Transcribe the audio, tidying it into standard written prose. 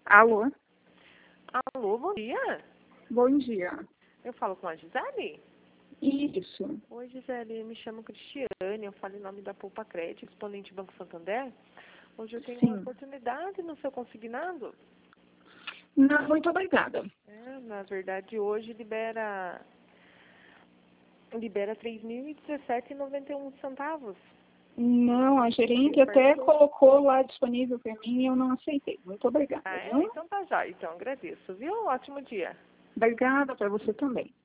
Alô? Alô, bom dia. Bom dia. Eu falo com a Gisele? Isso. Oi, Gisele, me chamo Cristiane, eu falo em nome da Poupa Crédito, exponente Banco Santander. Hoje eu tenho uma Sim. oportunidade no seu consignado. Não, muito obrigada. Na verdade, hoje libera R$ 3.017,91. Não, a gerente até colocou lá disponível para mim e eu não aceitei. Muito obrigada, viu? Então tá já. Então agradeço, viu? Ótimo dia. Obrigada para você também.